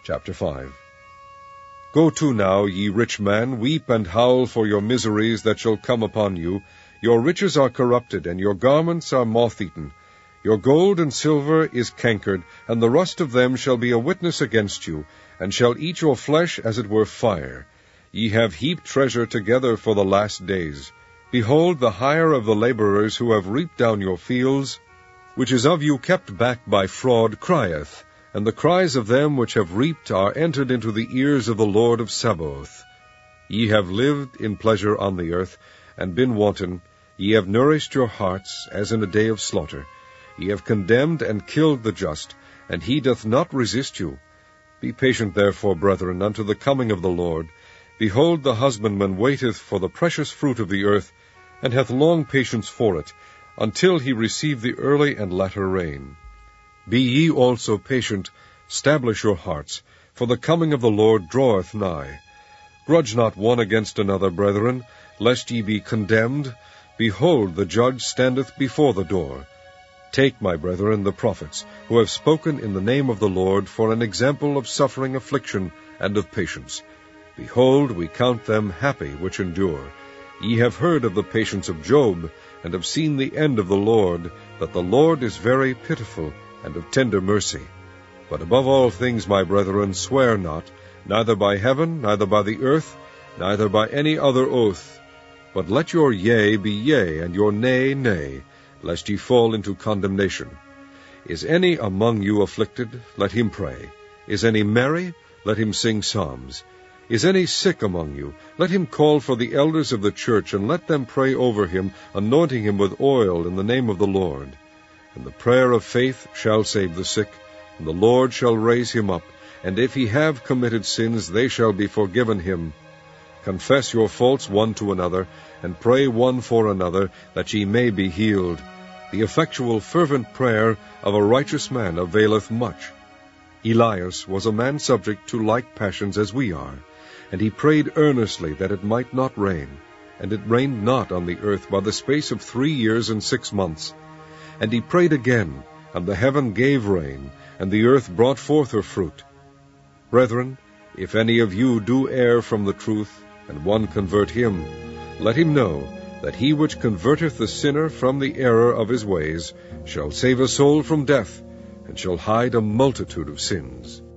Chapter 5. Go to now, ye rich man, weep and howl for your miseries that shall come upon you. Your riches are corrupted, and your garments are moth-eaten. Your gold and silver is cankered, and the rust of them shall be a witness against you, and shall eat your flesh as it were fire. Ye have heaped treasure together for the last days. Behold, the hire of the laborers who have reaped down your fields, which is of you kept back by fraud, crieth, and the cries of them which have reaped are entered into the ears of the Lord of Sabaoth. Ye have lived in pleasure on the earth, and been wanton. Ye have nourished your hearts, as in a day of slaughter. Ye have condemned and killed the just, and he doth not resist you. Be patient therefore, brethren, unto the coming of the Lord. Behold, the husbandman waiteth for the precious fruit of the earth, and hath long patience for it, until he receive the early and latter rain. Be ye also patient, stablish your hearts, for the coming of the Lord draweth nigh. Grudge not one against another, brethren, lest ye be condemned. Behold, the judge standeth before the door. Take, my brethren, the prophets, who have spoken in the name of the Lord, for an example of suffering affliction and of patience. Behold, we count them happy which endure. Ye have heard of the patience of Job, and have seen the end of the Lord, that the Lord is very pitiful, and of tender mercy. But above all things, my brethren, swear not, neither by heaven, neither by the earth, neither by any other oath. But let your yea be yea, and your nay, nay, lest ye fall into condemnation. Is any among you afflicted? Let him pray. Is any merry? Let him sing psalms. Is any sick among you? Let him call for the elders of the church, and let them pray over him, anointing him with oil in the name of the Lord. And the prayer of faith shall save the sick, and the Lord shall raise him up. And if he have committed sins, they shall be forgiven him. Confess your faults one to another, and pray one for another, that ye may be healed. The effectual fervent prayer of a righteous man availeth much. Elias was a man subject to like passions as we are, and he prayed earnestly that it might not rain. And it rained not on the earth by the space of 3 years and 6 months. And he prayed again, and the heaven gave rain, and the earth brought forth her fruit. Brethren, if any of you do err from the truth, and one convert him, let him know that he which converteth the sinner from the error of his ways shall save a soul from death, and shall hide a multitude of sins.